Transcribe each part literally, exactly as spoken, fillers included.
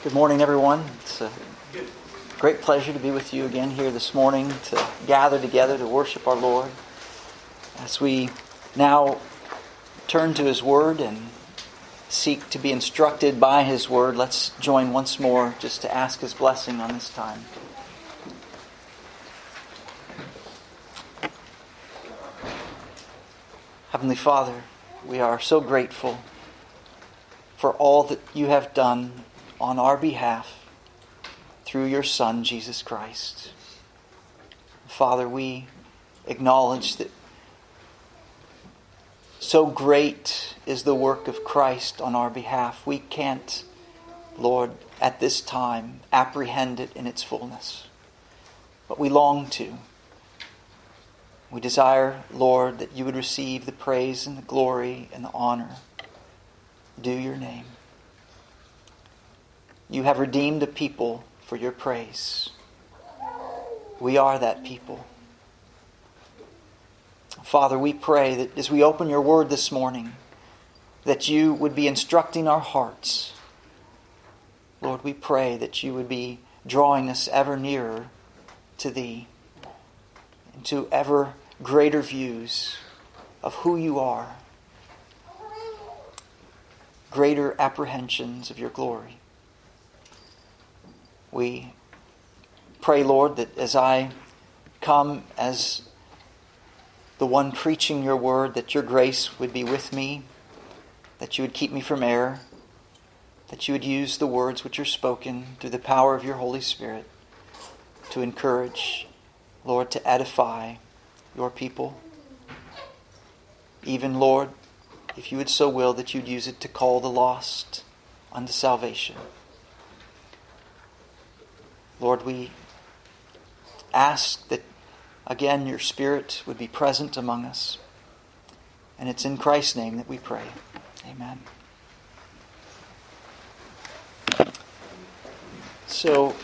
Good morning, everyone. It's a great pleasure to be with you again here this morning, to gather together to worship our Lord. As we now turn to His Word and seek to be instructed by His Word, let's join once more just to ask His blessing on this time. Heavenly Father, we are so grateful for all that you have done on our behalf through your Son, Jesus Christ. Father, we acknowledge that so great is the work of Christ on our behalf. We can't, Lord, at this time apprehend it in its fullness. But we long to. We desire, Lord, that you would receive the praise and the glory and the honor due your name. You have redeemed a people for your praise. We are that people. Father, we pray that as we open your word this morning, that you would be instructing our hearts. Lord, we pray that you would be drawing us ever nearer to thee, and to ever greater views of who you are, greater apprehensions of your glory. We pray, Lord, that as I come as the one preaching your word, that your grace would be with me, that you would keep me from error, that you would use the words which are spoken through the power of your Holy Spirit to encourage, Lord, to edify your people. Even, Lord, if you would so will, that you'd use it to call the lost unto salvation. Lord, we ask that, again, your Spirit would be present among us. And it's in Christ's name that we pray. Amen. So,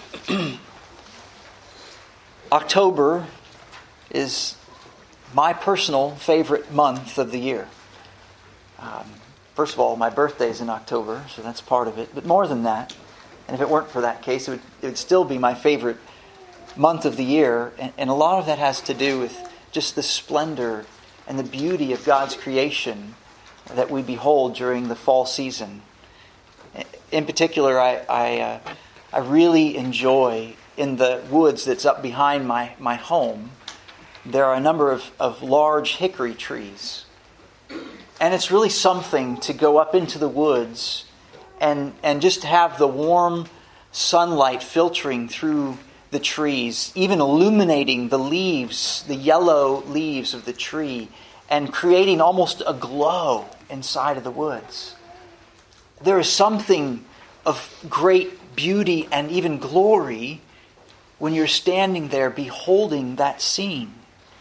October is my personal favorite month of the year. Um, first of all, my birthday is in October, so that's part of it. But more than that, and if it weren't for that case, it would, it would still be my favorite month of the year. And, and a lot of that has to do with just the splendor and the beauty of God's creation that we behold during the fall season. In particular, I I, uh, I really enjoy in the woods that's up behind my, my home, there are a number of, of large hickory trees. And it's really something to go up into the woods and, and just have the warm sunlight filtering through the trees, even illuminating the leaves, the yellow leaves of the tree, and creating almost a glow inside of the woods. There is something of great beauty and even glory when you're standing there beholding that scene.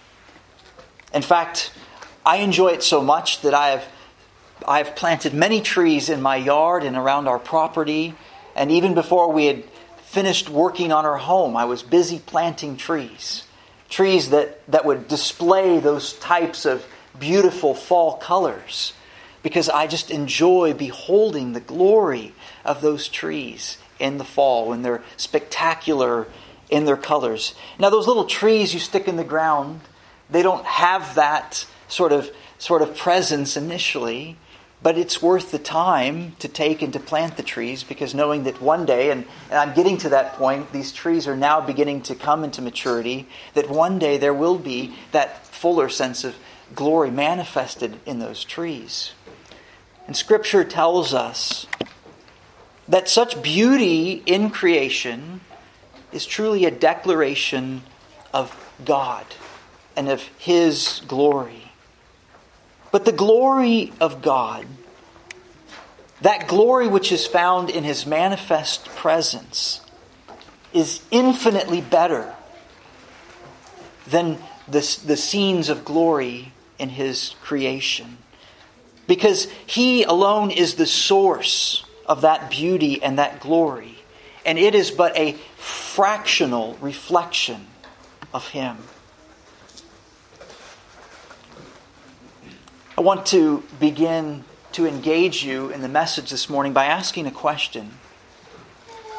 In fact, I enjoy it so much that I have I've planted many trees in my yard and around our property. And even before we had finished working on our home, I was busy planting trees. Trees that, that would display those types of beautiful fall colors. Because I just enjoy beholding the glory of those trees in the fall when they're spectacular in their colors. Now those little trees you stick in the ground, they don't have that sort of sort of presence initially, but it's worth the time to take and to plant the trees, because knowing that one day, and, and I'm getting to that point, these trees are now beginning to come into maturity, that one day there will be that fuller sense of glory manifested in those trees. And Scripture tells us that such beauty in creation is truly a declaration of God and of His glory. But the glory of God, that glory which is found in His manifest presence, is infinitely better than the, the scenes of glory in His creation. Because He alone is the source of that beauty and that glory. And it is but a fractional reflection of Him. I want to begin to engage you in the message this morning by asking a question.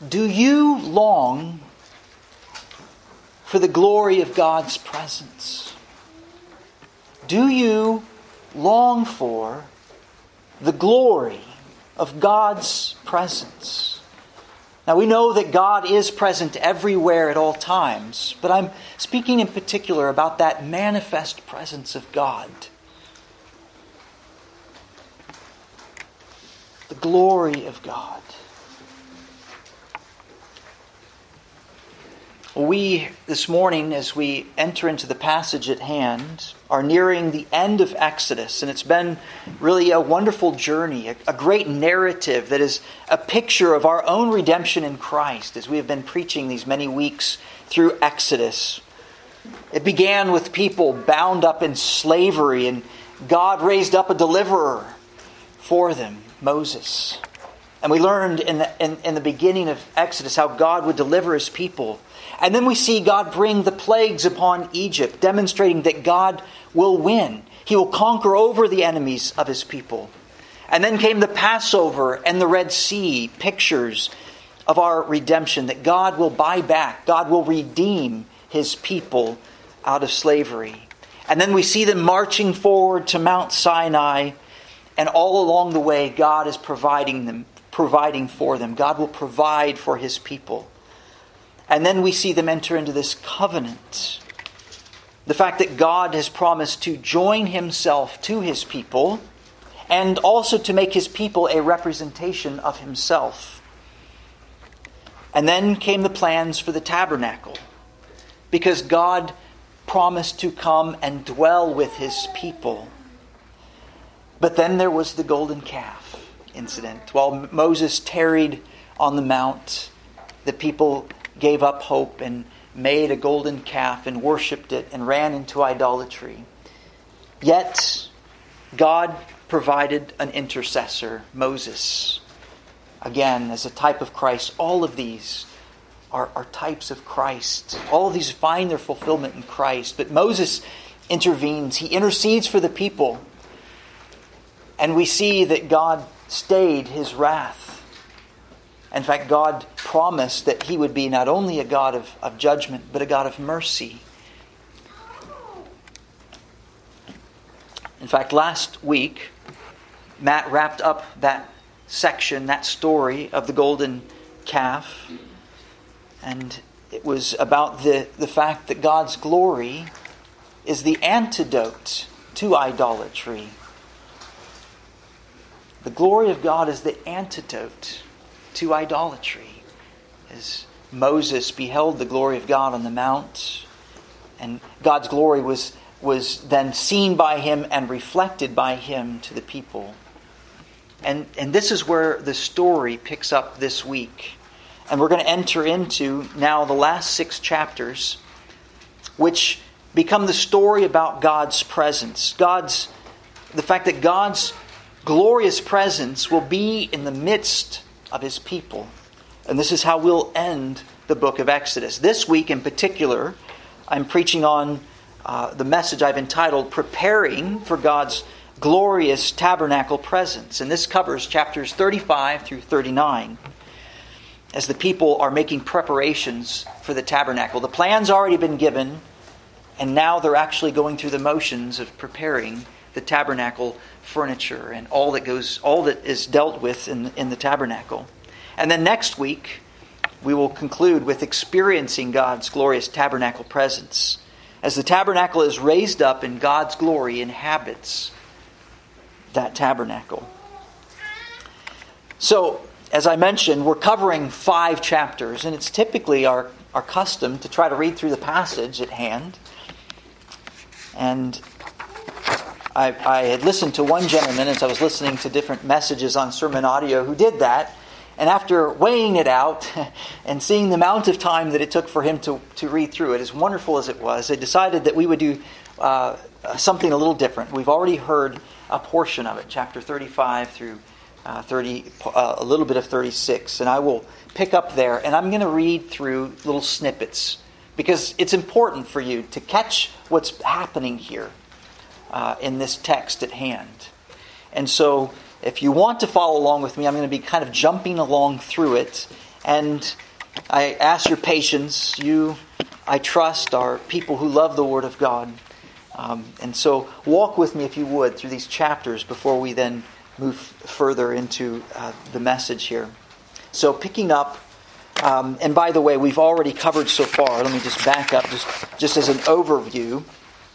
Do you long for the glory of God's presence? Do you long for the glory of God's presence? Now we know that God is present everywhere at all times, but I'm speaking in particular about that manifest presence of God. The glory of God. We, this morning, as we enter into the passage at hand, are nearing the end of Exodus, and it's been really a wonderful journey, a, a great narrative that is a picture of our own redemption in Christ, as we have been preaching these many weeks through Exodus. It began with people bound up in slavery, and God raised up a deliverer for them, Moses. And we learned in the, in, in the beginning of Exodus how God would deliver His people. And then we see God bring the plagues upon Egypt, demonstrating that God will win. He will conquer over the enemies of His people. And then came the Passover and the Red Sea, pictures of our redemption, that God will buy back, God will redeem His people out of slavery. And then we see them marching forward to Mount Sinai, and all along the way, God is providing them, providing for them. God will provide for His people. And then we see them enter into this covenant. The fact that God has promised to join Himself to His people and also to make His people a representation of Himself. And then came the plans for the tabernacle, because God promised to come and dwell with His people. But then there was the golden calf incident. While Moses tarried on the mount, the people gave up hope and made a golden calf and worshipped it and ran into idolatry. Yet, God provided an intercessor, Moses. Again, as a type of Christ. All of these are, are types of Christ. All of these find their fulfillment in Christ. But Moses intervenes. He intercedes for the people. And we see that God stayed His wrath. In fact, God promised that He would be not only a God of, of judgment, but a God of mercy. In fact, last week, Matt wrapped up that section, that story of the golden calf. And it was about the, the fact that God's glory is the antidote to idolatry. The glory of God is the antidote to idolatry. As Moses beheld the glory of God on the mount, and God's glory was, was then seen by him and reflected by him to the people. And, and this is where the story picks up this week. And we're going to enter into now the last six chapters, which become the story about God's presence. God's, the fact that God's glorious presence will be in the midst of His people. And this is how we'll end the book of Exodus. This week in particular, I'm preaching on uh, the message I've entitled Preparing for God's Glorious Tabernacle Presence. And this covers chapters thirty-five through thirty-nine. As the people are making preparations for the tabernacle. The plan's already been given, and now they're actually going through the motions of preparing the tabernacle furniture and all that goes, all that is dealt with in, in the tabernacle. And then next week, we will conclude with experiencing God's glorious tabernacle presence. As the tabernacle is raised up and God's glory inhabits that tabernacle. So, as I mentioned, we're covering five chapters, and it's typically our, our custom to try to read through the passage at hand. And I, I had listened to one gentleman as I was listening to different messages on sermon audio who did that. And after weighing it out and seeing the amount of time that it took for him to, to read through it, as wonderful as it was, they decided that we would do uh, something a little different. We've already heard a portion of it, chapter thirty-five through uh, thirty, uh, a little bit of thirty-six. And I will pick up there, and I'm going to read through little snippets, because it's important for you to catch what's happening here. Uh, in this text at hand. And so if you want to follow along with me, I'm going to be kind of jumping along through it And I ask your patience. You, I trust, are people who love the Word of God. Um, and so walk with me, if you would, through these chapters before we then move further into uh, the message here. So picking up, um, and by the way, we've already covered so far. Let me just back up just, just as an overview.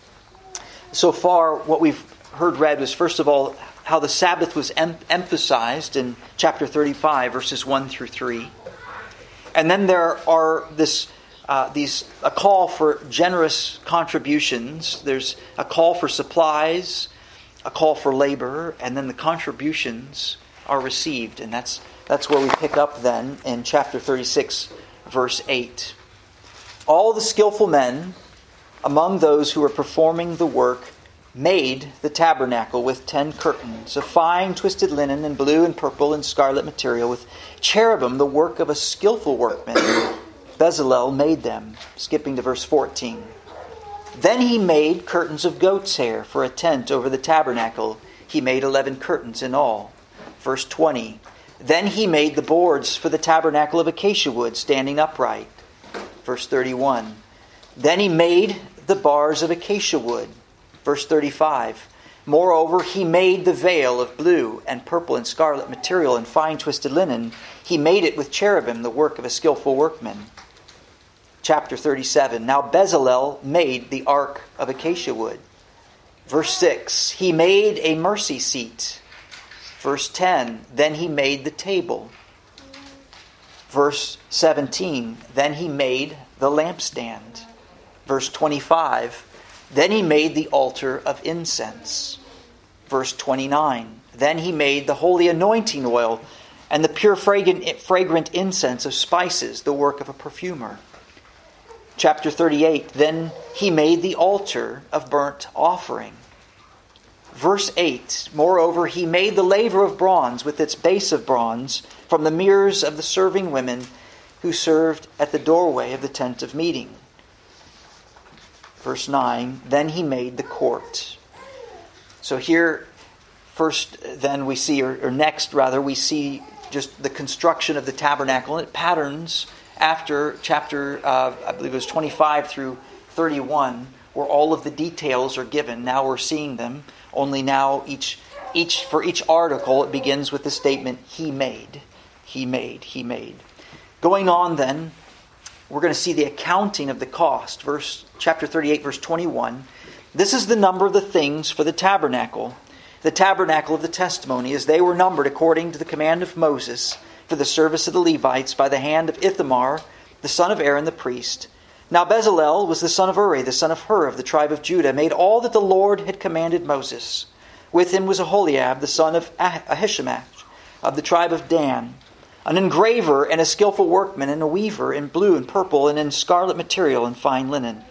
So far, what we've heard read was, first of all, how the Sabbath was em- emphasized in chapter thirty-five, verses one through three. And then there are this uh, these a call for generous contributions. There's a call for supplies, a call for labor, and then the contributions are received. And that's that's where we pick up then in chapter thirty-six, verse eight. All the skillful men among those who were performing the work made the tabernacle with ten curtains of fine twisted linen and blue and purple and scarlet material, with cherubim, the work of a skillful workman. Bezalel made them. Skipping to verse fourteen. Then he made curtains of goat's hair for a tent over the tabernacle. He made eleven curtains in all. Verse twenty. Then he made the boards for the tabernacle of acacia wood, standing upright. Verse thirty-one. Then he made the bars of acacia wood. Verse thirty-five. Moreover, he made the veil of blue and purple and scarlet material and fine twisted linen. He made it with cherubim, the work of a skillful workman. Chapter thirty-seven. Now Bezalel made the ark of acacia wood. Verse six. He made a mercy seat. Verse ten. Then he made the table. Verse seventeen. Then he made the lampstand. Verse twenty-five. Then he made the altar of incense. Verse twenty-nine. Then he made the holy anointing oil and the pure fragrant, fragrant incense of spices, the work of a perfumer. Chapter thirty-eight. Then he made the altar of burnt offering. Verse eight. Moreover, he made the laver of bronze with its base of bronze from the mirrors of the serving women who served at the doorway of the tent of meeting. Verse nine. Then he made the court. So here, first then we see, or, or next rather, we see just the construction of the tabernacle. And it patterns after chapter, uh, I believe it was twenty-five through thirty-one, where all of the details are given. Now we're seeing them. Only now each, each for each article, it begins with the statement, he made, he made, he made. Going on then, we're going to see the accounting of the cost. Verse chapter thirty-eight, verse twenty-one. This is the number of the things for the tabernacle, the tabernacle of the testimony, as they were numbered according to the command of Moses for the service of the Levites by the hand of Ithamar, the son of Aaron the priest. Now Bezalel was the son of Uri, the son of Hur of the tribe of Judah, made all that the Lord had commanded Moses. With him was Aholiab, the son of Ahisamach of the tribe of Dan, an engraver and a skillful workman and a weaver in blue and purple and in scarlet material and fine linen.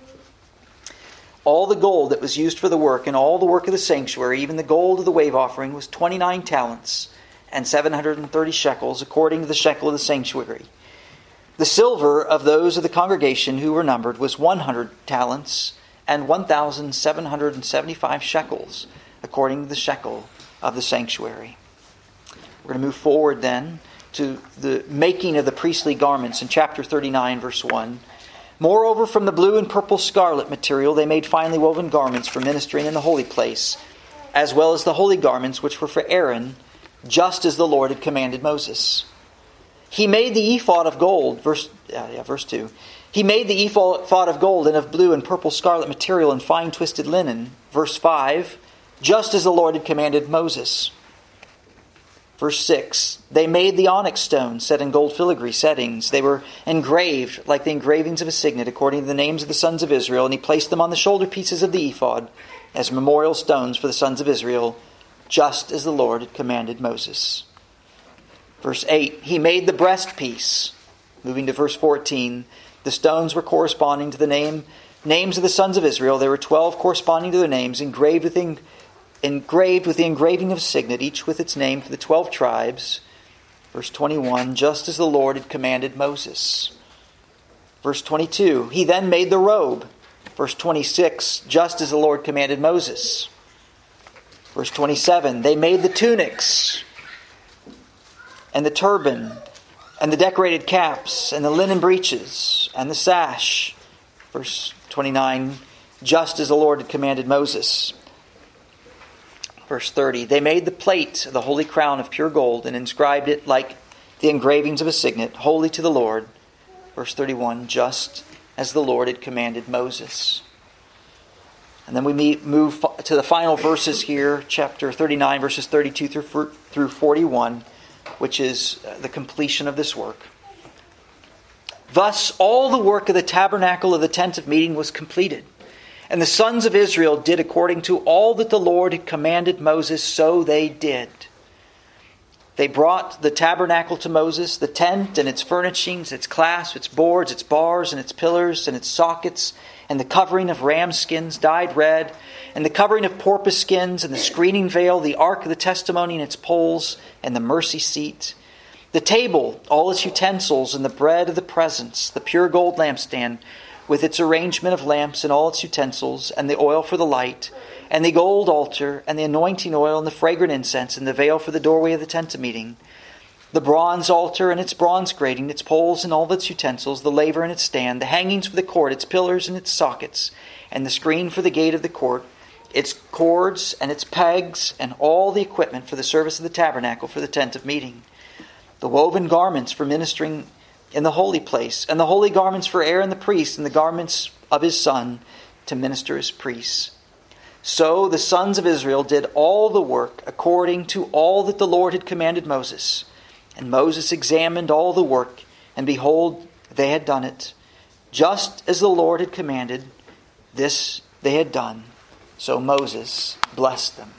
All the gold that was used for the work and all the work of the sanctuary, even the gold of the wave offering, was twenty-nine talents and seven hundred thirty shekels, according to the shekel of the sanctuary. The silver of those of the congregation who were numbered was one hundred talents and one thousand seven hundred seventy-five shekels, according to the shekel of the sanctuary. We're going to move forward then to the making of the priestly garments in chapter thirty-nine, verse one. Moreover, from the blue and purple scarlet material, they made finely woven garments for ministering in the holy place, as well as the holy garments which were for Aaron, just as the Lord had commanded Moses. He made the ephod of gold, verse, uh, yeah, verse two. He made the ephod of gold and of blue and purple scarlet material and fine twisted linen, verse five, just as the Lord had commanded Moses. Verse six, they made the onyx stones set in gold filigree settings. They were engraved like the engravings of a signet according to the names of the sons of Israel, and he placed them on the shoulder pieces of the ephod as memorial stones for the sons of Israel, just as the Lord had commanded Moses. Verse eight, he made the breastpiece. Moving to verse fourteen, the stones were corresponding to the name names of the sons of Israel. There were twelve corresponding to their names, engraved with the engraved with the engraving of a signet, each with its name for the twelve tribes. Verse twenty-one, just as the Lord had commanded Moses. Verse twenty-two, he then made the robe. Verse twenty-six, just as the Lord commanded Moses. Verse twenty-seven, they made the tunics and the turban and the decorated caps, and the linen breeches, and the sash. Verse twenty-nine, just as the Lord had commanded Moses. Verse thirty, they made the plate of the holy crown of pure gold and inscribed it like the engravings of a signet, holy to the Lord. Verse thirty-one, just as the Lord had commanded Moses. And then we move to the final verses here, chapter thirty-nine, verses thirty-two through forty-one, which is the completion of this work. Thus, all the work of the tabernacle of the tent of meeting was completed. And the sons of Israel did according to all that the Lord had commanded Moses, so they did. They brought the tabernacle to Moses, the tent and its furnishings, its clasps, its boards, its bars, and its pillars, and its sockets, and the covering of ram skins dyed red, and the covering of porpoise skins, and the screening veil, the ark of the testimony and its poles, and the mercy seat, the table, all its utensils, and the bread of the presence, the pure gold lampstand, with its arrangement of lamps and all its utensils, and the oil for the light, and the gold altar, and the anointing oil, and the fragrant incense, and the veil for the doorway of the tent of meeting, the bronze altar and its bronze grating, its poles and all its utensils, the laver and its stand, the hangings for the court, its pillars and its sockets, and the screen for the gate of the court, its cords and its pegs, and all the equipment for the service of the tabernacle for the tent of meeting, the woven garments for ministering in the holy place, and the holy garments for Aaron the priest, and the garments of his son to minister as priests. So the sons of Israel did all the work according to all that the Lord had commanded Moses. And Moses examined all the work, and behold, they had done it. Just as the Lord had commanded, this they had done. So Moses blessed them.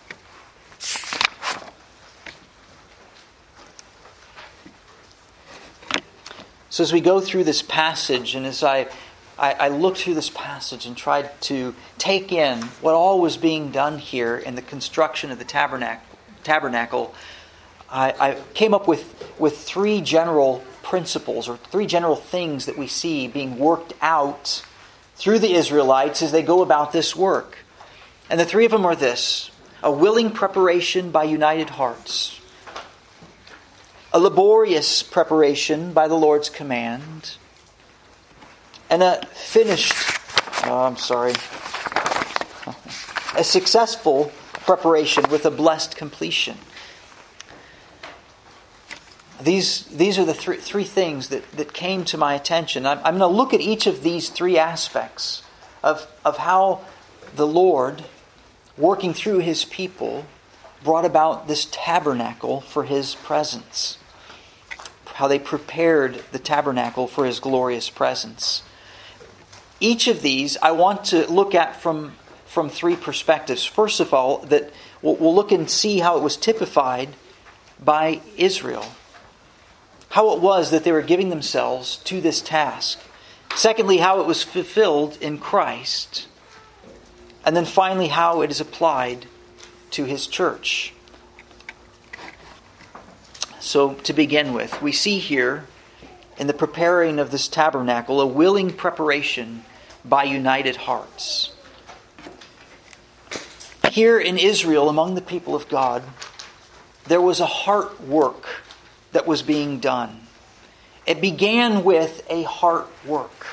So as we go through this passage, and as I, I, I looked through this passage and tried to take in what all was being done here in the construction of the tabernacle, tabernacle I, I came up with, with three general principles, or three general things that we see being worked out through the Israelites as they go about this work. And the three of them are this: a willing preparation by united hearts, a laborious preparation by the Lord's command, and a finished, oh, I'm sorry, a successful preparation with a blessed completion. These these are the three, three things that, that came to my attention. I'm, I'm going to look at each of these three aspects of, of how the Lord, working through His people, brought about this tabernacle for His presence. How they prepared the tabernacle for His glorious presence. Each of these I want to look at from, from three perspectives. First of all, that we'll, we'll look and see how it was typified by Israel. How it was that they were giving themselves to this task. Secondly, how it was fulfilled in Christ. And then finally, how it is applied to His church. So, to begin with, we see here in the preparing of this tabernacle a willing preparation by united hearts. Here in Israel, among the people of God, there was a heart work that was being done. It began with a heart work.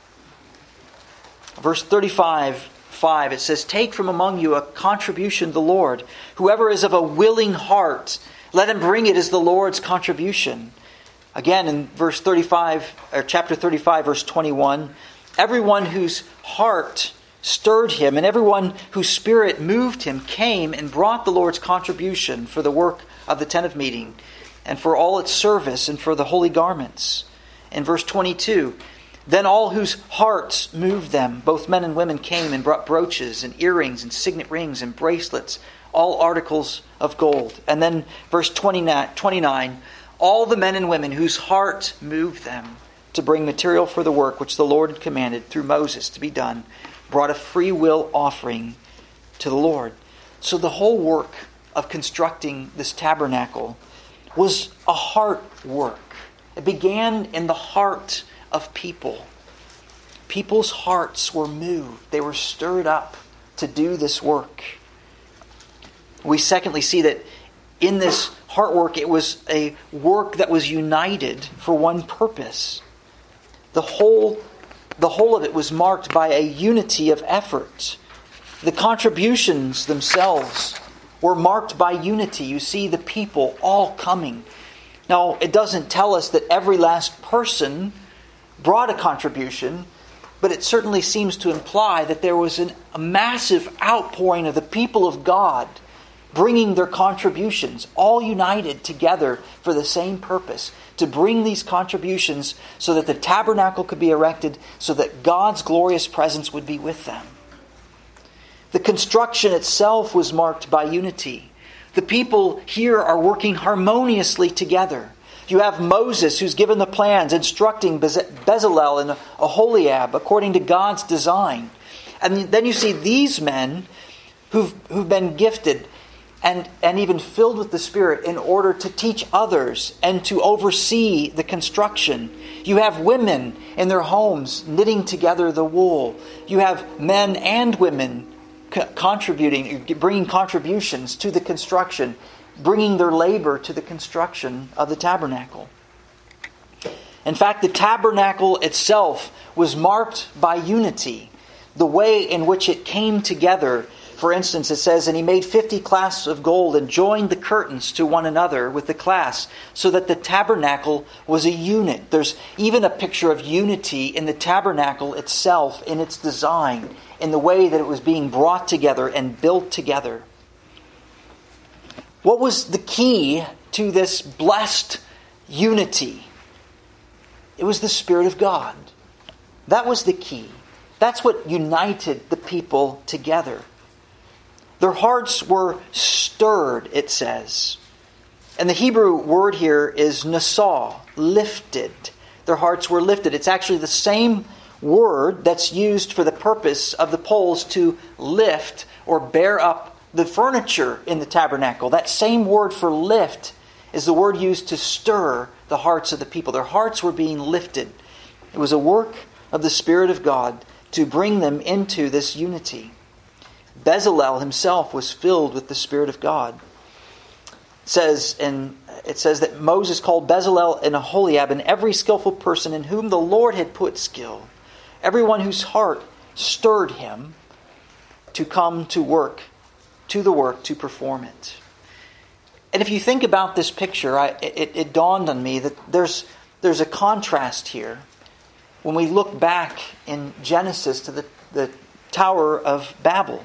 Verse thirty-five, five, it says, "Take from among you a contribution to the Lord. Whoever is of a willing heart, let him bring it as the Lord's contribution." Again, in verse thirty-five, or chapter thirty-five, verse twenty-one, "Everyone whose heart stirred him, and everyone whose spirit moved him, came and brought the Lord's contribution for the work of the tent of meeting, and for all its service, and for the holy garments." In verse twenty-two, "Then all whose hearts moved them, both men and women, came and brought brooches and earrings and signet rings and bracelets, all articles of gold." And then verse twenty-nine, "All the men and women whose heart moved them to bring material for the work which the Lord had commanded through Moses to be done, brought a free will offering to the Lord." So the whole work of constructing this tabernacle was a heart work. It began in the heart of people. People's hearts were moved. They were stirred up to do this work. We secondly see that in this heart work. It was a work that was united for one purpose. The whole, the whole of it was marked by a unity of effort. The contributions themselves were marked by unity. You see the people all coming. Now, it doesn't tell us that every last person brought a contribution, but it certainly seems to imply that there was an, a massive outpouring of the people of God bringing their contributions, all united together for the same purpose, to bring these contributions so that the tabernacle could be erected, so that God's glorious presence would be with them. The construction itself was marked by unity. The people here are working harmoniously together. You have Moses, who's given the plans, instructing Bezalel and Aholiab according to God's design. And then you see these men who've, who've been gifted and, and even filled with the Spirit in order to teach others and to oversee the construction. You have women in their homes knitting together the wool. You have men and women co- contributing, bringing contributions to the construction, bringing their labor to the construction of the tabernacle. In fact, the tabernacle itself was marked by unity. The way in which it came together. For instance, it says, and he made fifty clasps of gold and joined the curtains to one another with the clasps, so that the tabernacle was a unit. There's even a picture of unity in the tabernacle itself, in its design, in the way that it was being brought together and built together. What was the key to this blessed unity? It was the Spirit of God. That was the key. That's what united the people together. Their hearts were stirred, it says. And the Hebrew word here is nasah, lifted. Their hearts were lifted. It's actually the same word that's used for the purpose of the poles to lift or bear up the furniture in the tabernacle. That same word for lift is the word used to stir the hearts of the people. Their hearts were being lifted. It was a work of the Spirit of God to bring them into this unity. Bezalel himself was filled with the Spirit of God. It says, and it says that Moses called Bezalel and Aholiab and every skillful person in whom the Lord had put skill, everyone whose heart stirred him to come to work, to the work, to perform it. And if you think about this picture, I, it, it dawned on me that there's there's a contrast here. When we look back in Genesis to the, the Tower of Babel,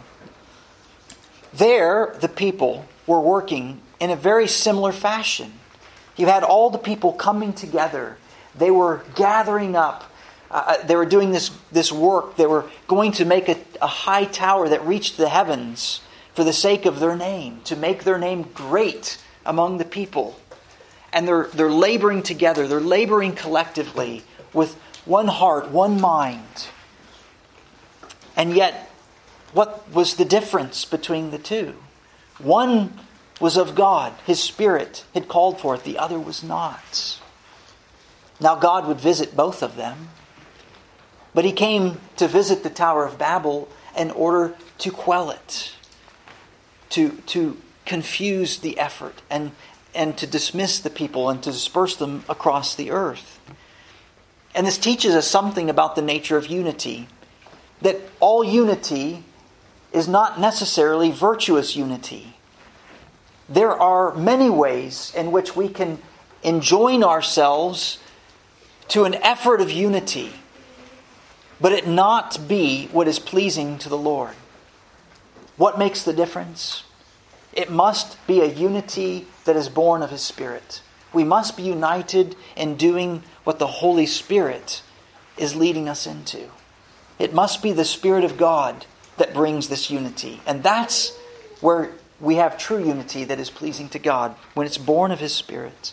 there the people were working in a very similar fashion. You had all the people coming together. They were gathering up. Uh, they were doing this, this work. They were going to make a, a high tower that reached the heavens for the sake of their name, to make their name great among the people. And they're, they're laboring together. They're laboring collectively with one heart, one mind. And yet, what was the difference between the two? One was of God. His Spirit had called for it. The other was not. Now God would visit both of them. But He came to visit the Tower of Babel in order to quell it. To, to confuse the effort and, and to dismiss the people and to disperse them across the earth. And this teaches us something about the nature of unity. That all unity is not necessarily virtuous unity. There are many ways in which we can enjoin ourselves to an effort of unity, but it not be what is pleasing to the Lord. What makes the difference? It must be a unity that is born of His Spirit. We must be united in doing what the Holy Spirit is leading us into. It must be the Spirit of God that brings this unity. And that's where we have true unity that is pleasing to God, when it's born of His Spirit.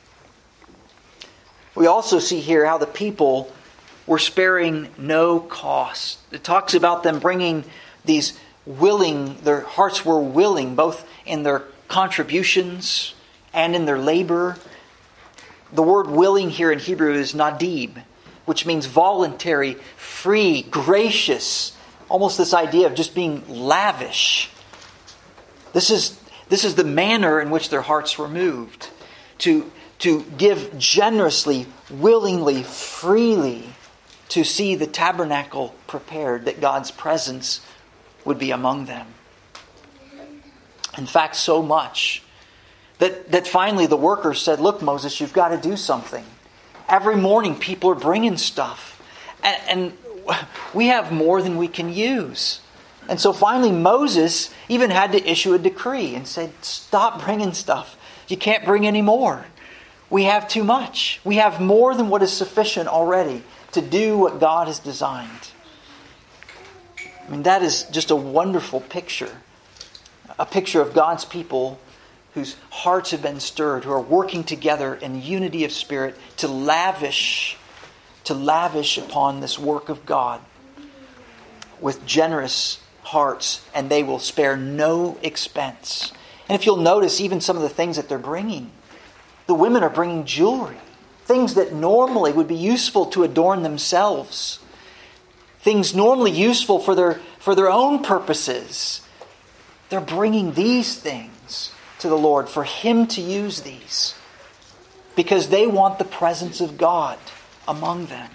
We also see here how the people were sparing no cost. It talks about them bringing these willing, their hearts were willing, both in their contributions and in their labor. The word willing here in Hebrew is nadib, which means voluntary, free, gracious. Almost this idea of just being lavish. This is This is the manner in which their hearts were moved. To, to give generously, willingly, freely, to see the tabernacle prepared, that God's presence would be among them. In fact, so much that, that finally the workers said, look, Moses, you've got to do something. Every morning people are bringing stuff. And, and we have more than we can use. And so finally Moses even had to issue a decree and said, stop bringing stuff. You can't bring any more. We have too much. We have more than what is sufficient already to do what God has designed. I mean, that is just a wonderful picture. A picture of God's people whose hearts have been stirred, who are working together in unity of spirit to lavish, to lavish upon this work of God with generous hearts, and they will spare no expense. And if you'll notice, even some of the things that they're bringing, the women are bringing jewelry, things that normally would be useful to adorn themselves, things normally useful for their for their own purposes. They're bringing these things to the Lord for Him to use these, because they want the presence of God among them.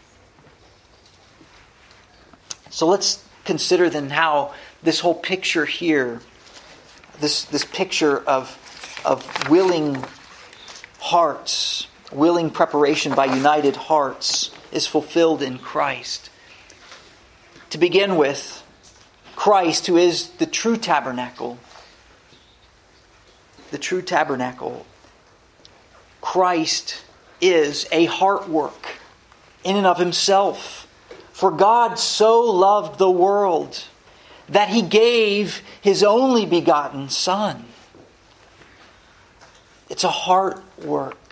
So let's consider then how this whole picture here, this, this picture of, of willing hearts, willing preparation by united hearts, is fulfilled in Christ. To begin with, Christ, who is the true tabernacle, the true tabernacle, Christ is a heart work in and of Himself. For God so loved the world that He gave His only begotten Son. It's a heart work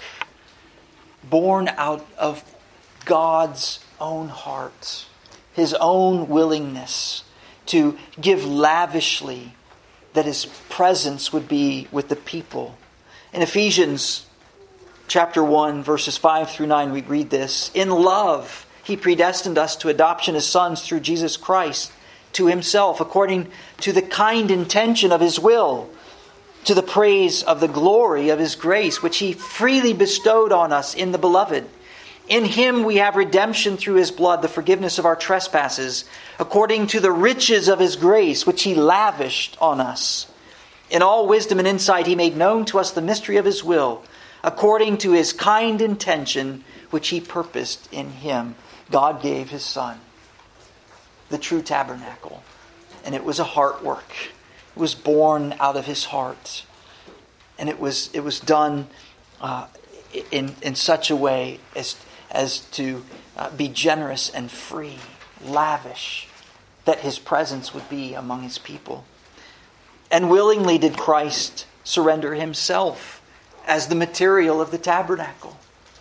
born out of God's own heart, His own willingness to give lavishly, that His presence would be with the people. In Ephesians chapter one, verses five through nine, we read this. In love, He predestined us to adoption as sons through Jesus Christ to Himself, according to the kind intention of His will, to the praise of the glory of His grace, which He freely bestowed on us in the Beloved. In Him we have redemption through His blood, the forgiveness of our trespasses, according to the riches of His grace, which He lavished on us. In all wisdom and insight He made known to us the mystery of His will, according to His kind intention, which He purposed in Him. God gave His Son, the true tabernacle. And it was a heart work. It was born out of His heart. And it was it was done uh, in, in such a way as, as to uh, be generous and free, lavish, that His presence would be among His people. And willingly did Christ surrender Himself as the material of the tabernacle.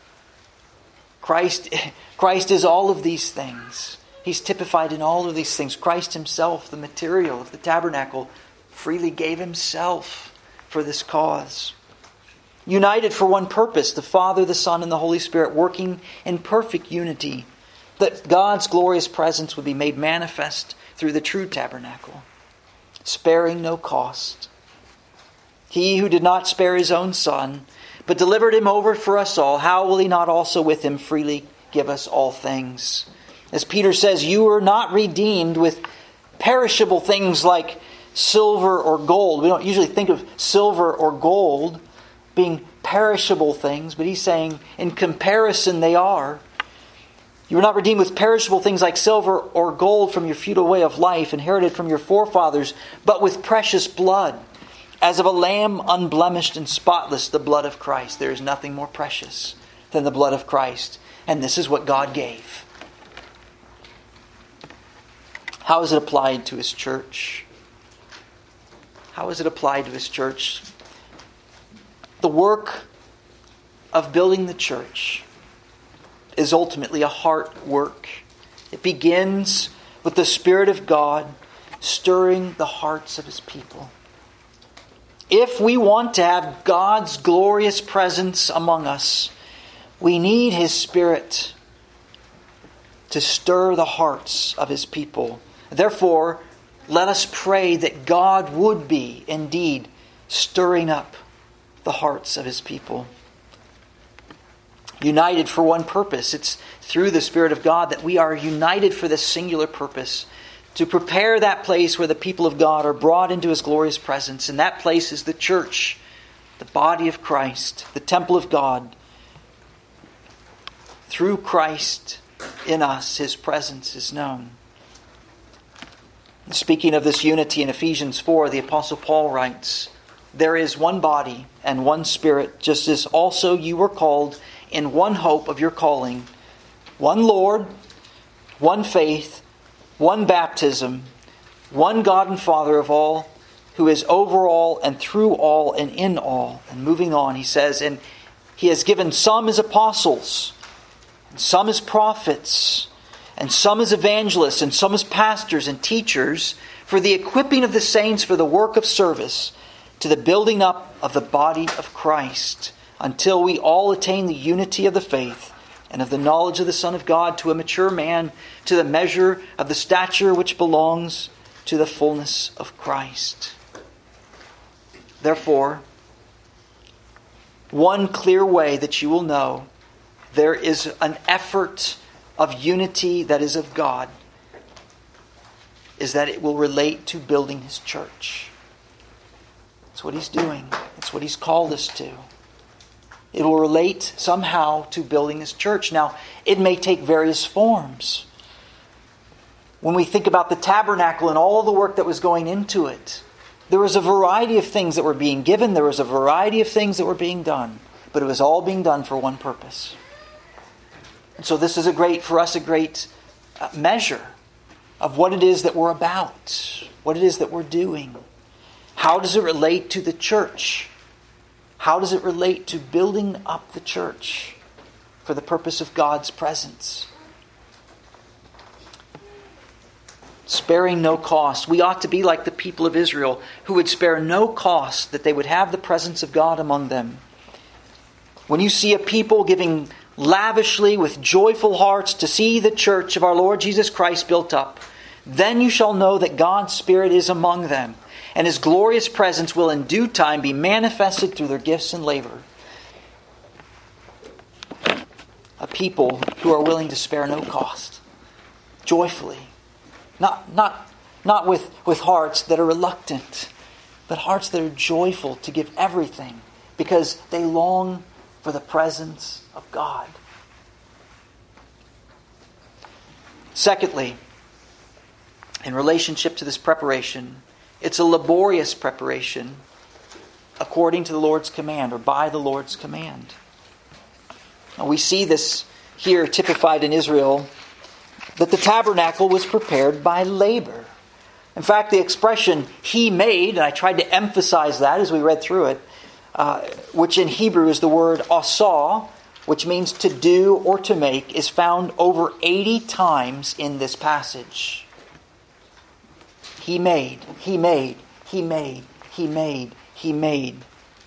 Christ, Christ is all of these things. He's typified in all of these things. Christ Himself, the material of the tabernacle, freely gave Himself for this cause. United for one purpose, the Father, the Son, and the Holy Spirit working in perfect unity, that God's glorious presence would be made manifest through the true tabernacle, sparing no cost. He who did not spare His own Son, but delivered Him over for us all, how will He not also with Him freely give us all things? As Peter says, you are not redeemed with perishable things like silver or gold. We don't usually think of silver or gold being perishable things, but he's saying in comparison they are. You were not redeemed with perishable things like silver or gold from your feudal way of life, inherited from your forefathers, but with precious blood, as of a lamb unblemished and spotless, the blood of Christ. There is nothing more precious than the blood of Christ. And this is what God gave. How is it applied to His church? How is it applied to His church? The work of building the church is ultimately a heart work. It begins with the Spirit of God stirring the hearts of His people. If we want to have God's glorious presence among us, we need His Spirit to stir the hearts of His people. Therefore, let us pray that God would be indeed stirring up the hearts of His people. United for one purpose. It's through the Spirit of God that we are united for this singular purpose, to prepare that place where the people of God are brought into His glorious presence. And that place is the church, the body of Christ, the temple of God. Through Christ in us, His presence is known. Speaking of this unity in Ephesians four, the Apostle Paul writes, "There is one body and one Spirit, just as also you were called in one hope of your calling, one Lord, one faith, one baptism, one God and Father of all, who is over all and through all and in all." And moving on, he says, "And He has given some as apostles, and some as prophets, and some as evangelists, and some as pastors and teachers, for the equipping of the saints for the work of service, to the building up of the body of Christ, until we all attain the unity of the faith and of the knowledge of the Son of God, to a mature man, to the measure of the stature which belongs to the fullness of Christ." Therefore, one clear way that you will know there is an effort of unity that is of God is that it will relate to building His church. That's what He's doing. That's what He's called us to. It will relate somehow to building His church. Now, it may take various forms. When we think about the tabernacle and all the work that was going into it, there was a variety of things that were being given. There was a variety of things that were being done. But it was all being done for one purpose. And so this is a great, for us, a great uh, measure of what it is that we're about. What it is that we're doing. How does it relate to the church? How does it relate to building up the church for the purpose of God's presence? Sparing no cost. We ought to be like the people of Israel, who would spare no cost that they would have the presence of God among them. When you see a people giving lavishly with joyful hearts to see the church of our Lord Jesus Christ built up, then you shall know that God's Spirit is among them, and His glorious presence will in due time be manifested through their gifts and labor. A people who are willing to spare no cost, joyfully. Not, not, not with, with hearts that are reluctant, but hearts that are joyful to give everything because they long for the presence of God. Secondly, in relationship to this preparation, it's a laborious preparation according to the Lord's command, or by the Lord's command. Now we see this here typified in Israel, that the tabernacle was prepared by labor. In fact, the expression "He made," and I tried to emphasize that as we read through it, uh, which in Hebrew is the word "asah," which means to do or to make, is found over eighty times in this passage. He made, He made, He made, He made, He made.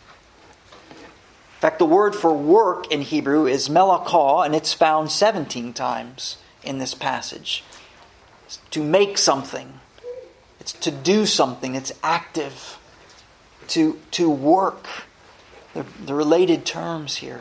In fact, the word for work in Hebrew is melakah, and it's found seventeen times in this passage. It's to make something. It's to do something. It's active. To, to work. The, the related terms here.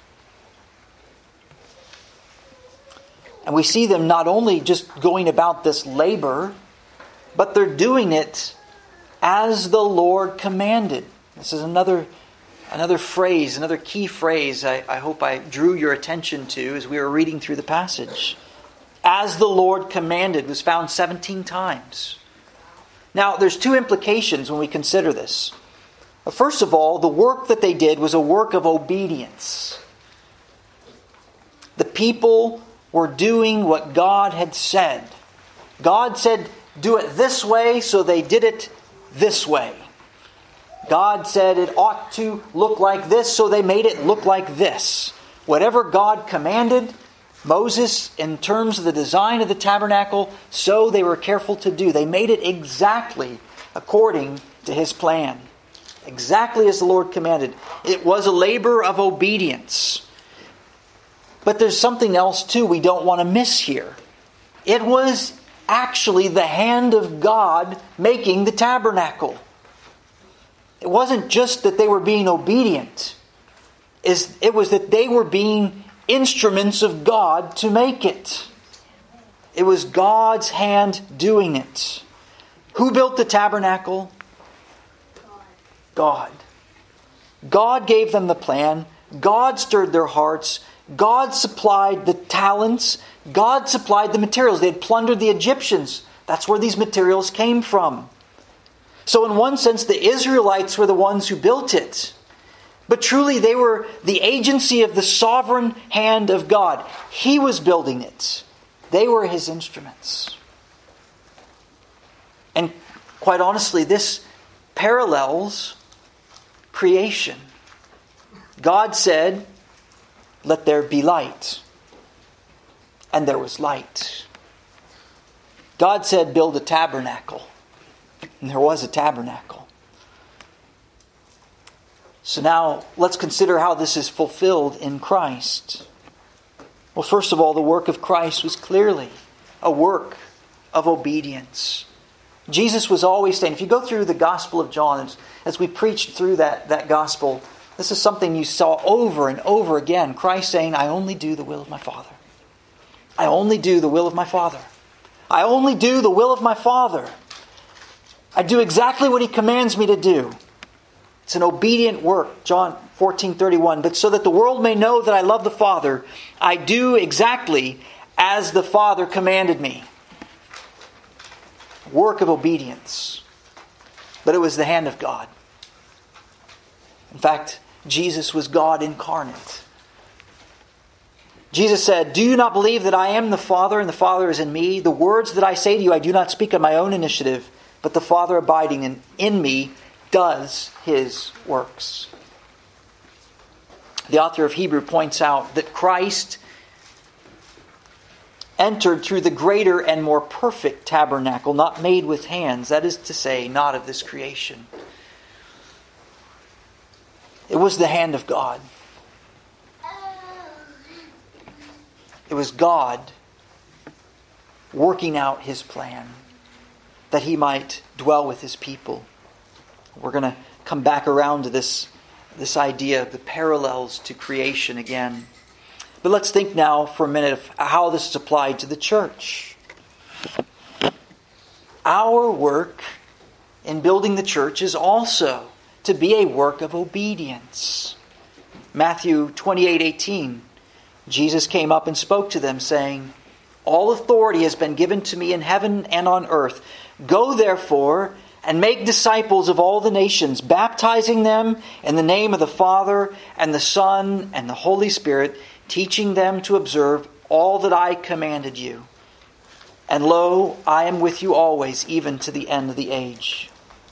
And we see them not only just going about this labor, but they're doing it as the Lord commanded. This is another another phrase, another key phrase I, I hope I drew your attention to as we were reading through the passage. As the Lord commanded was found seventeen times. Now, there's two implications when we consider this. First of all, the work that they did was a work of obedience. The people were doing what God had said. God said, do it this way, so they did it this way. God said it ought to look like this, so they made it look like this. Whatever God commanded Moses in terms of the design of the tabernacle, so they were careful to do. They made it exactly according to His plan. Exactly as the Lord commanded. It was a labor of obedience. But there's something else too we don't want to miss here. It was actually the hand of God making the tabernacle. It wasn't just that they were being obedient. It was that they were being instruments of God to make it. It was God's hand doing it. Who built the tabernacle? God. God gave them the plan. God stirred their hearts. God supplied the talents. God supplied the materials. They had plundered the Egyptians. That's where these materials came from. So in one sense, the Israelites were the ones who built it. But truly, they were the agency of the sovereign hand of God. He was building it. They were His instruments. And quite honestly, this parallels creation. God said, "Let there be light." And there was light. God said, "Build a tabernacle." And there was a tabernacle. So now, let's consider how this is fulfilled in Christ. Well, first of all, the work of Christ was clearly a work of obedience. Jesus was always saying, if you go through the Gospel of John, as we preached through that, that Gospel, this is something you saw over and over again. Christ saying, "I only do the will of my Father. I only do the will of my Father. I only do the will of my Father. I do exactly what He commands me to do." It's an obedient work. John fourteen thirty-one. "But so that the world may know that I love the Father, I do exactly as the Father commanded me." Work of obedience. But it was the hand of God. In fact, Jesus was God incarnate. Jesus said, "Do you not believe that I am the Father and the Father is in me? The words that I say to you I do not speak on my own initiative, but the Father abiding in, in me does His works." The author of Hebrew points out that Christ entered through the greater and more perfect tabernacle, not made with hands, that is to say, not of this creation. It was the hand of God. It was God working out His plan that He might dwell with His people. We're going to come back around to this, this idea of the parallels to creation again. But let's think now for a minute of how this is applied to the church. Our work in building the church is also to be a work of obedience. Matthew twenty-eight eighteen. Jesus came up and spoke to them, saying, "All authority has been given to me in heaven and on earth. Go therefore and make disciples of all the nations, baptizing them in the name of the Father and the Son and the Holy Spirit, teaching them to observe all that I commanded you. And lo, I am with you always, even to the end of the age."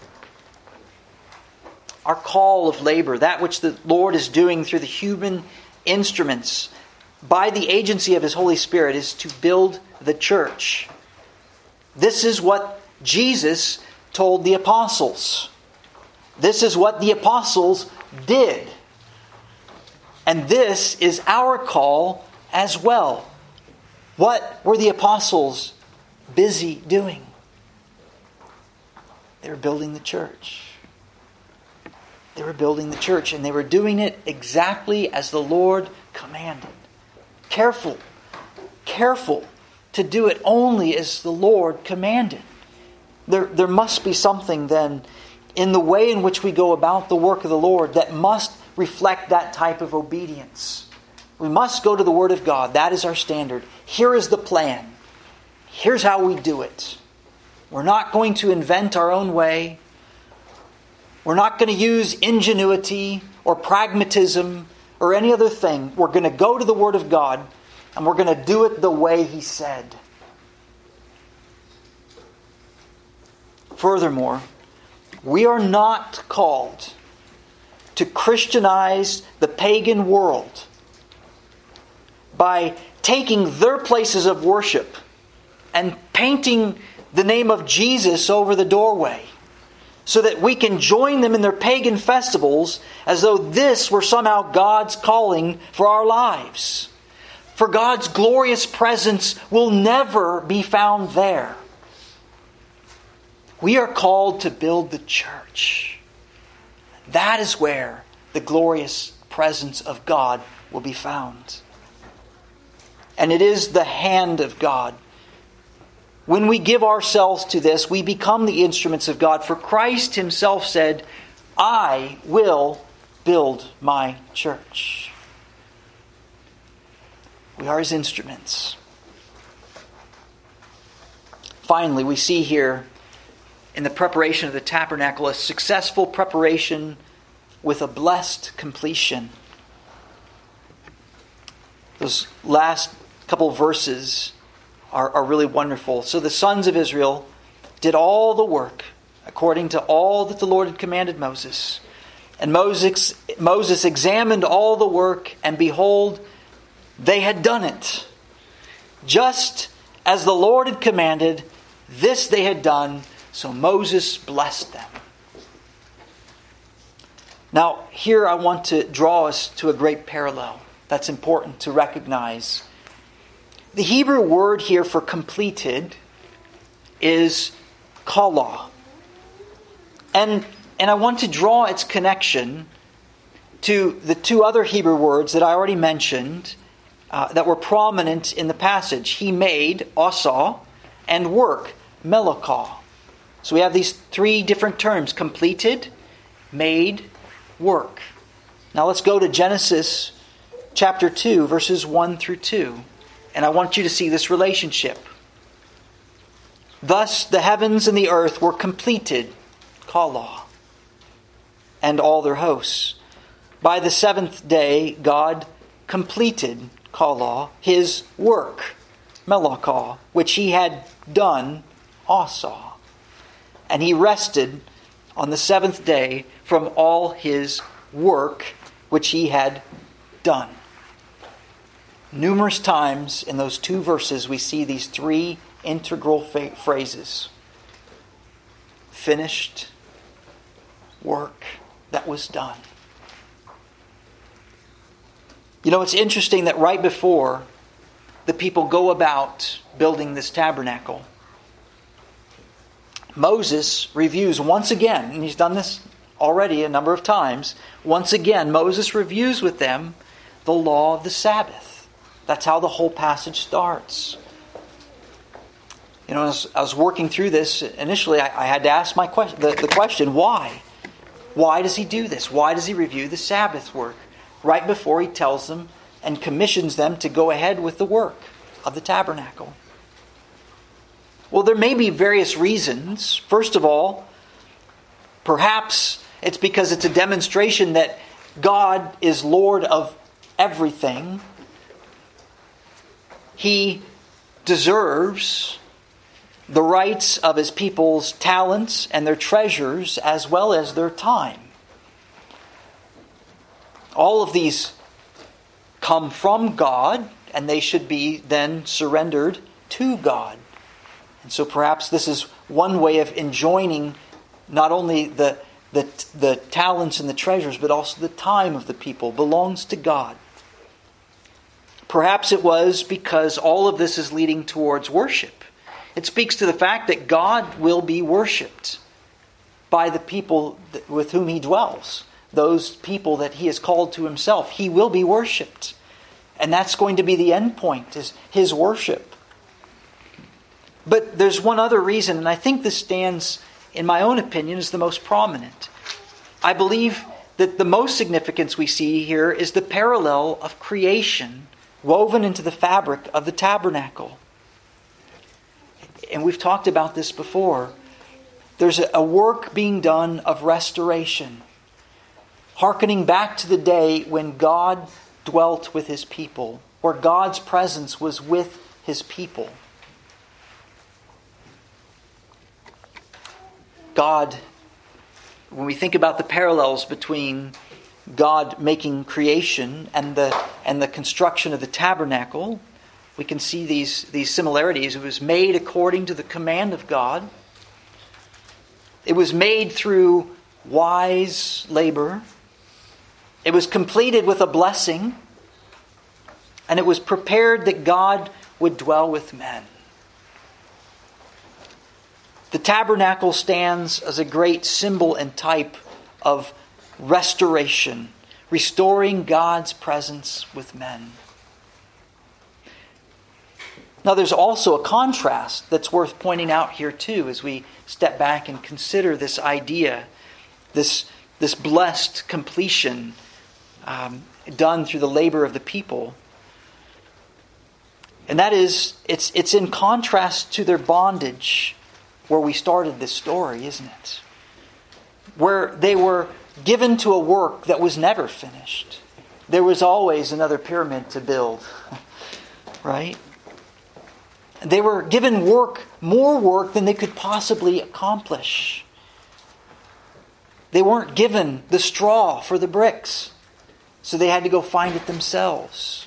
Our call of labor, that which the Lord is doing through the human instruments, by the agency of His Holy Spirit, is to build the church. This is what Jesus told the apostles. This is what the apostles did. And this is our call as well. What were the apostles busy doing? They were building the church. They were building the church, and they were doing it exactly as the Lord commanded. Careful, careful to do it only as the Lord commanded. There, there must be something then in the way in which we go about the work of the Lord that must reflect that type of obedience. We must go to the Word of God. That is our standard. Here is the plan. Here's how we do it. We're not going to invent our own way. We're not going to use ingenuity or pragmatism or any other thing. We're going to go to the Word of God and we're going to do it the way He said. Furthermore, we are not called to Christianize the pagan world by taking their places of worship and painting the name of Jesus over the doorway so that we can join them in their pagan festivals as though this were somehow God's calling for our lives. For God's glorious presence will never be found there. We are called to build the church. That is where the glorious presence of God will be found. And it is the hand of God. When we give ourselves to this, we become the instruments of God. For Christ himself said, I will build my church. We are his instruments. Finally, we see here in the preparation of the tabernacle a successful preparation with a blessed completion. Those last couple verses are, are really wonderful. So the sons of Israel did all the work according to all that the Lord had commanded Moses. And Moses, Moses examined all the work, and behold, they had done it. Just as the Lord had commanded, this they had done, so Moses blessed them. Now, here I want to draw us to a great parallel that's important to recognize. The Hebrew word here for completed is kala. And, and I want to draw its connection to the two other Hebrew words that I already mentioned uh, that were prominent in the passage. He made, asa, and work, melakah. So we have these three different terms: completed, made, work. Now let's go to Genesis chapter two, verses one through two. And I want you to see this relationship. Thus the heavens and the earth were completed, kala, and all their hosts. By the seventh day, God completed, kala, his work, melakah, which he had done, asa. And he rested on the seventh day from all his work which he had done. Numerous times in those two verses we see these three integral fa- phrases. Finished work that was done. You know, it's interesting that right before the people go about building this tabernacle, Moses reviews once again, and he's done this already a number of times, once again Moses reviews with them the law of the Sabbath. That's how the whole passage starts. You know, as I was working through this, initially I, I had to ask my question, the, the question, why? Why does he do this? Why does he review the Sabbath work right before he tells them and commissions them to go ahead with the work of the tabernacle? Well, there may be various reasons. First of all, perhaps it's because it's a demonstration that God is Lord of everything. He deserves the rights of his people's talents and their treasures as well as their time. All of these come from God, and they should be then surrendered to God. And so perhaps this is one way of enjoining not only the, the, the talents and the treasures, but also the time of the people belongs to God. Perhaps it was because all of this is leading towards worship. It speaks to the fact that God will be worshipped by the people with whom he dwells. Those people that he has called to himself. He will be worshipped. And that's going to be the end point, is his worship. But there's one other reason, and I think this stands, in my own opinion, as the most prominent. I believe that the most significance we see here is the parallel of creation woven into the fabric of the tabernacle. And we've talked about this before. There's a work being done of restoration, hearkening back to the day when God dwelt with his people, where God's presence was with his people. God, when we think about the parallels between God making creation and the and the construction of the tabernacle, we can see these, these similarities. It was made according to the command of God. It was made through wise labor. It was completed with a blessing. And it was prepared that God would dwell with men. The tabernacle stands as a great symbol and type of restoration, restoring God's presence with men. Now there's also a contrast that's worth pointing out here too as we step back and consider this idea, this, this blessed completion um, done through the labor of the people. And that is, it's, it's in contrast to their bondage where we started this story, isn't it? Where they were given to a work that was never finished. There was always another pyramid to build, right? They were given work, more work than they could possibly accomplish. They weren't given the straw for the bricks, so they had to go find it themselves.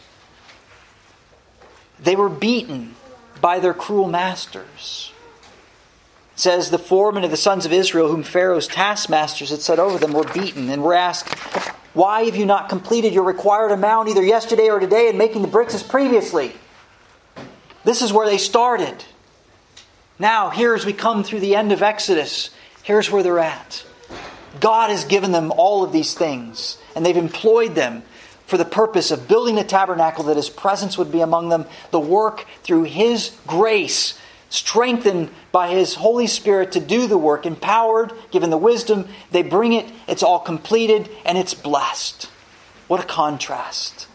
They were beaten by their cruel masters. It says the foremen of the sons of Israel, whom Pharaoh's taskmasters had set over them, were beaten and were asked, "Why have you not completed your required amount either yesterday or today in making the bricks as previously?" This is where they started. Now, here as we come through the end of Exodus, here's where they're at. God has given them all of these things, and they've employed them for the purpose of building a tabernacle that His presence would be among them, the work through His grace, strengthened by His Holy Spirit to do the work, empowered, given the wisdom, they bring it, it's all completed, and it's blessed. What a contrast.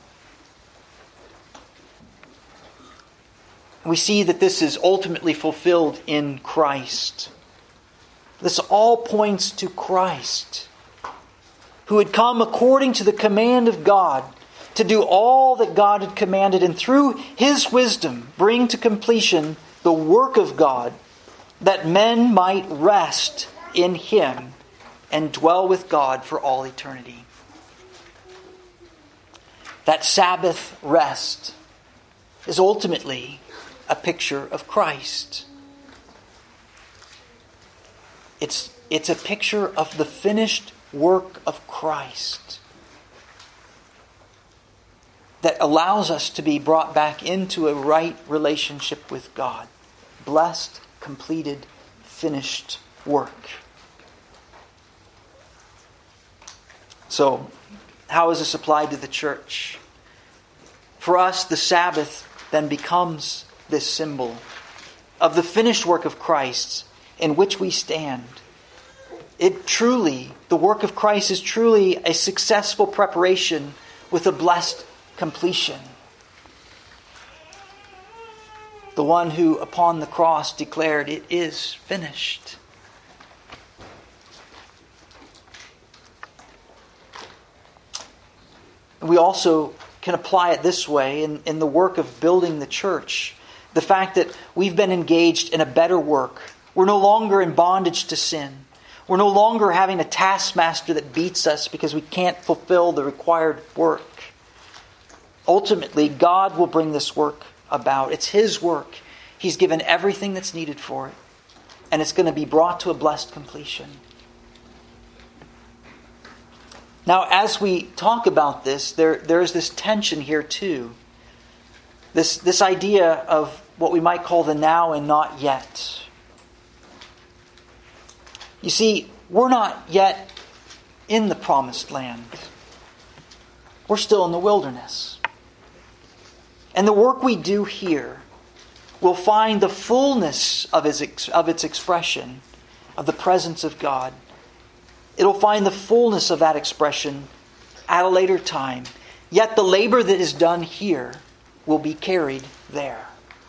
We see that this is ultimately fulfilled in Christ. This all points to Christ, who had come according to the command of God to do all that God had commanded, and through His wisdom bring to completion the work of God, that men might rest in Him and dwell with God for all eternity. That Sabbath rest is ultimately a picture of Christ. It's, it's a picture of the finished work of Christ that allows us to be brought back into a right relationship with God. Blessed, completed, finished work. So, how is this applied to the church? For us, the Sabbath then becomes this symbol of the finished work of Christ in which we stand. It truly, the work of Christ is truly a successful preparation with a blessed completion. The one who upon the cross declared, "It is finished." We also can apply it this way in, in the work of building the church. The fact that we've been engaged in a better work. We're no longer in bondage to sin. We're no longer having a taskmaster that beats us because we can't fulfill the required work. Ultimately, God will bring this work about. It's His work. He's given everything that's needed for it. And it's going to be brought to a blessed completion. Now, as we talk about this, there, there is this tension here too. This, this idea of what we might call the now and not yet. You see, we're not yet in the promised land. We're still in the wilderness. And the work we do here will find the fullness of, his, of its expression, of the presence of God. It'll find the fullness of that expression at a later time. Yet the labor that is done here will be carried there.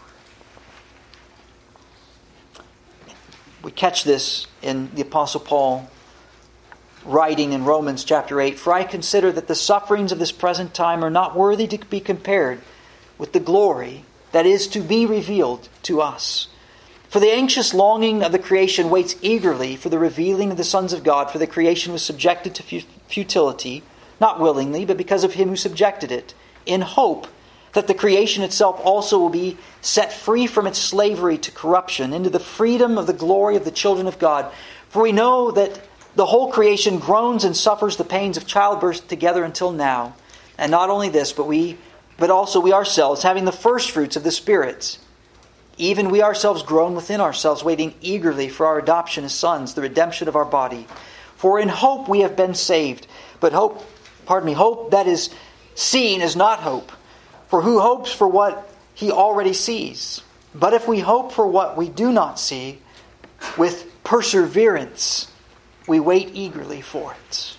We catch this in the Apostle Paul writing in Romans chapter eight. "For I consider that the sufferings of this present time are not worthy to be compared with the glory that is to be revealed to us. For the anxious longing of the creation waits eagerly for the revealing of the sons of God. For the creation was subjected to futility, not willingly, but because of Him who subjected it, in hope that the creation itself also will be set free from its slavery to corruption into the freedom of the glory of the children of God. For we know that the whole creation groans and suffers the pains of childbirth together until now. And not only this, but we, but also we ourselves, having the first fruits of the Spirit, even we ourselves groan within ourselves, waiting eagerly for our adoption as sons, the redemption of our body. For in hope we have been saved. But hope, pardon me, hope that is seen is not hope. For who hopes for what he already sees? But if we hope for what we do not see, with perseverance we wait eagerly for it.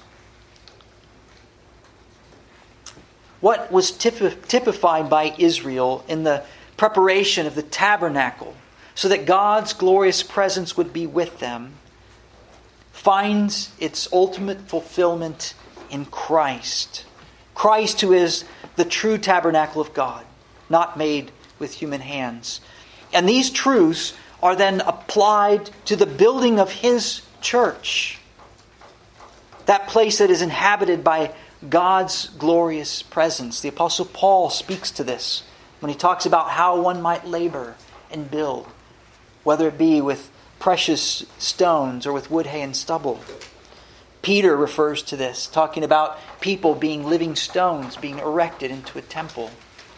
What was typified by Israel in the preparation of the tabernacle so that God's glorious presence would be with them finds its ultimate fulfillment in Christ. Christ, who is the true tabernacle of God, not made with human hands. And these truths are then applied to the building of His church. That place that is inhabited by God's glorious presence. The Apostle Paul speaks to this when he talks about how one might labor and build, whether it be with precious stones or with wood, hay, and stubble. Peter refers to this, talking about people being living stones being erected into a temple.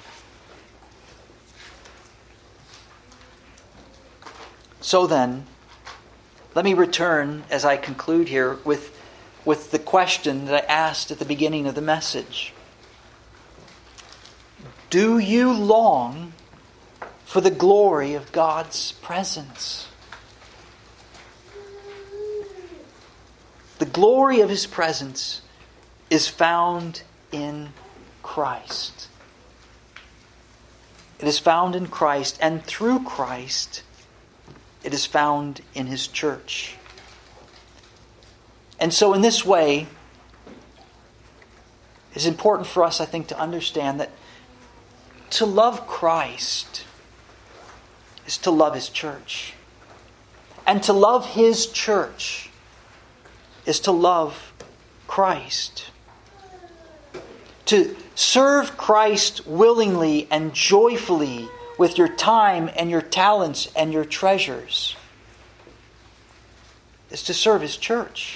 So then, let me return as I conclude here with, with the question that I asked at the beginning of the message. Do you long for the glory of God's presence? The glory of His presence is found in Christ. It is found in Christ, and through Christ, it is found in His church. And so in this way, it's important for us, I think, to understand that to love Christ is to love His church. And to love His church is to love Christ. To serve Christ willingly and joyfully with your time and your talents and your treasures is to serve His church.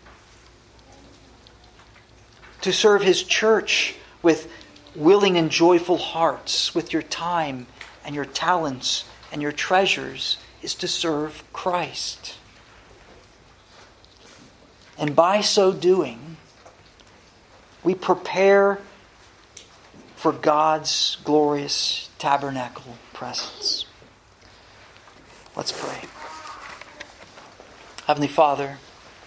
To serve His church with willing and joyful hearts, with your time and your talents and your treasures, is to serve Christ. And by so doing, we prepare for God's glorious tabernacle presence. Let's pray. Heavenly Father,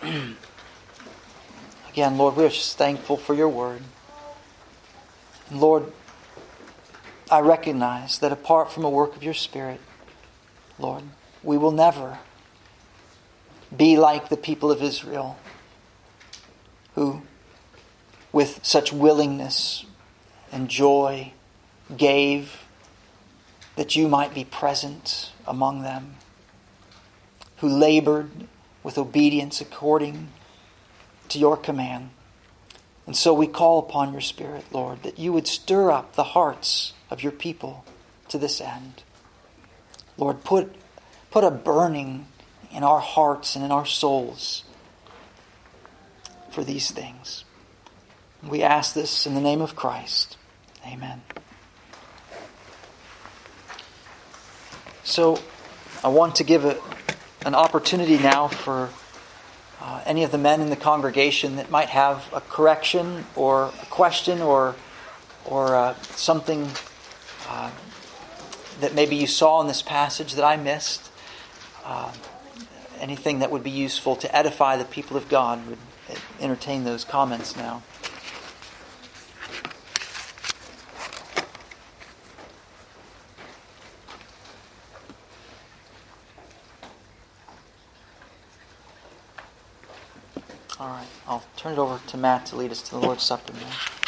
again, Lord, we're just thankful for your word. And Lord, I recognize that apart from a work of your Spirit, Lord, we will never be like the people of Israel, who, with such willingness and joy, gave that you might be present among them, who labored with obedience according to your command. And so we call upon your Spirit, Lord, that you would stir up the hearts of your people to this end. Lord, put, put a burning in our hearts and in our souls for these things. We ask this in the name of Christ. Amen. So I want to give a, an opportunity now for uh, any of the men in the congregation that might have a correction or a question or or uh, something uh, that maybe you saw in this passage that I missed. Uh, anything that would be useful to edify the people of God, would entertain those comments now. All right, I'll turn it over to Matt to lead us to the Lord's Supper now.